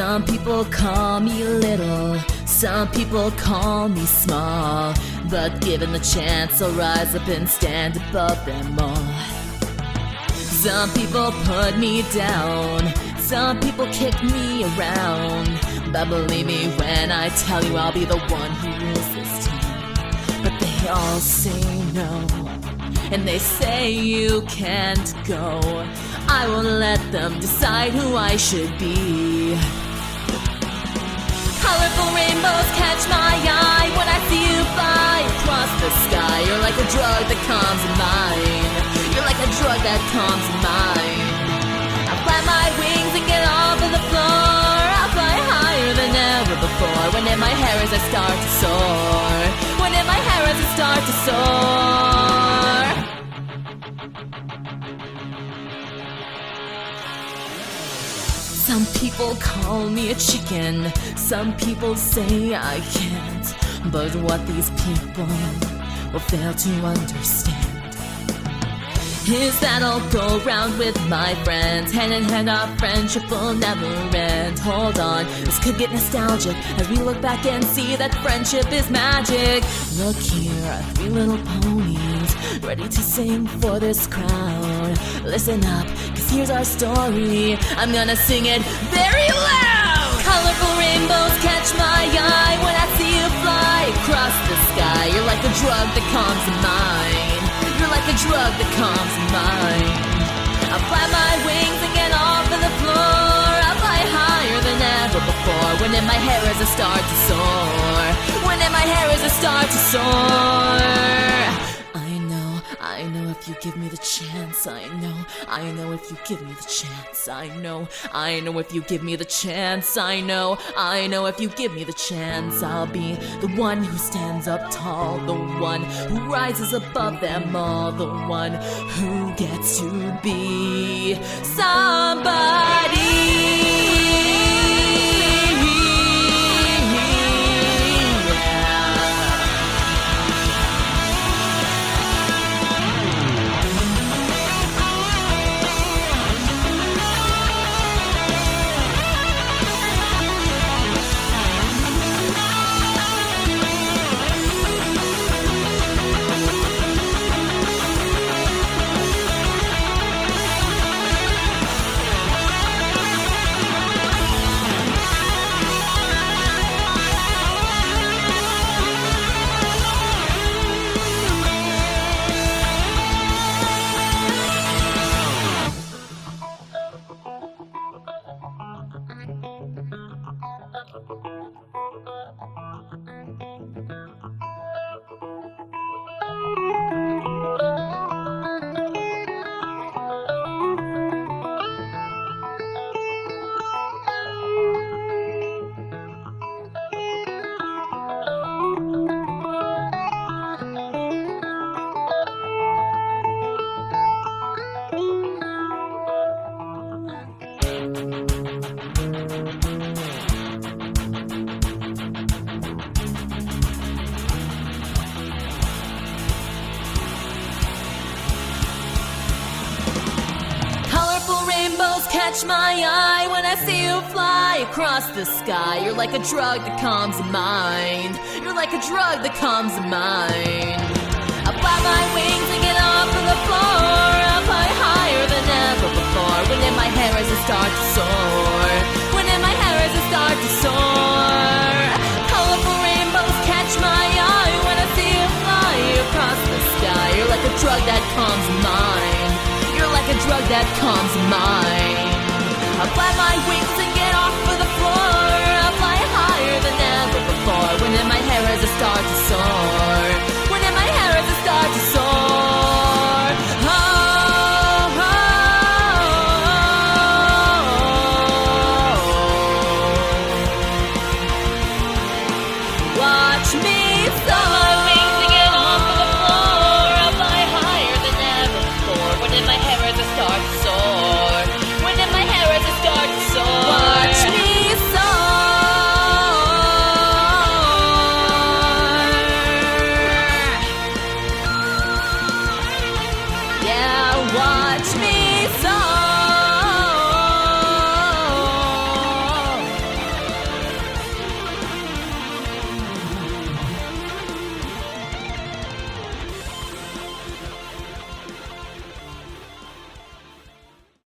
Some people call me little, some people call me small, but given the chance I'll rise up and stand above them all. Some people put me down, some people kick me around, but believe me when I tell you I'll be the one who rules this town. But they all say no, and they say you can't go. I won't let them decide who I should be. Colorful rainbows catch my eye when I see you fly across the sky. You're like a drug that calms the mind. You're like a drug that calms the mind. I'll flap my wings and get off of the floor. I'll fly higher than ever before. When in my hair as I start to soar. When in my hair as I start to soar. Some people call me a chicken, some people say I can't, but what these people will fail to understand is that I'll go round with my friends, hand in hand our friendship will never end. Hold on, this could get nostalgic as we look back and see that friendship is magic. Look here, are three little ponies ready to sing for this crowd. Listen up, cause here's our story. I'm gonna sing it very loud. Colorful rainbows catch my eye when I see you fly across the sky. You're like a drug that calms the mind. You're like a drug that calms the mind. I'll flap my wings and get off of the floor. I'll fly higher than ever before. When in my hair as I start to soar. When in my hair as I start to soar. I know if you give me the chance. I know if you give me the chance. I know if you give me the chance. I know if you give me the chance. I'll be the one who stands up tall, the one who rises above them all, the one who gets to be somebody. Catch my eye when I see you fly across the sky. You're like a drug that calms the mind. You're like a drug that calms the mind. I'll flap my wings and get off of the floor. I'll fly higher than ever before. When in my hair as I start to soar. When in my hair as I start to soar. Colorful rainbows catch my eye when I see you fly across the sky. You're like a drug that calms the mind. You're like a drug that calms the mind. I'll flap my wings and get off of the floor. I'll fly higher than ever before. When in my hair as I start to soar. When in my hair as I start to soar. Oh, watch me.